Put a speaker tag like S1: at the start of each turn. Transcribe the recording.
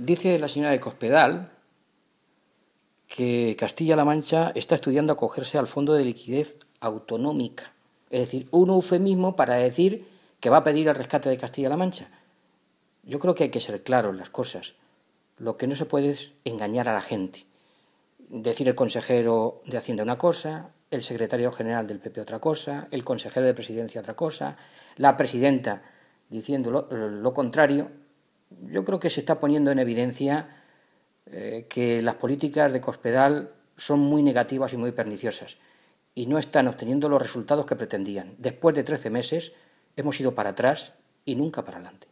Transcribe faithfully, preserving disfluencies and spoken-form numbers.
S1: Dice la señora de Cospedal que Castilla-La Mancha está estudiando acogerse al Fondo de Liquidez Autonómica, es decir, un eufemismo para decir que va a pedir el rescate de Castilla-La Mancha. Yo creo que hay que ser claro en las cosas. Lo que no se puede es engañar a la gente. Decir el consejero de Hacienda una cosa, el secretario general del P P otra cosa, el consejero de Presidencia otra cosa, la presidenta diciendo lo, lo contrario. Yo creo que se está poniendo en evidencia eh, que las políticas de Cospedal son muy negativas y muy perniciosas y no están obteniendo los resultados que pretendían. Después de trece meses hemos ido para atrás y nunca para adelante.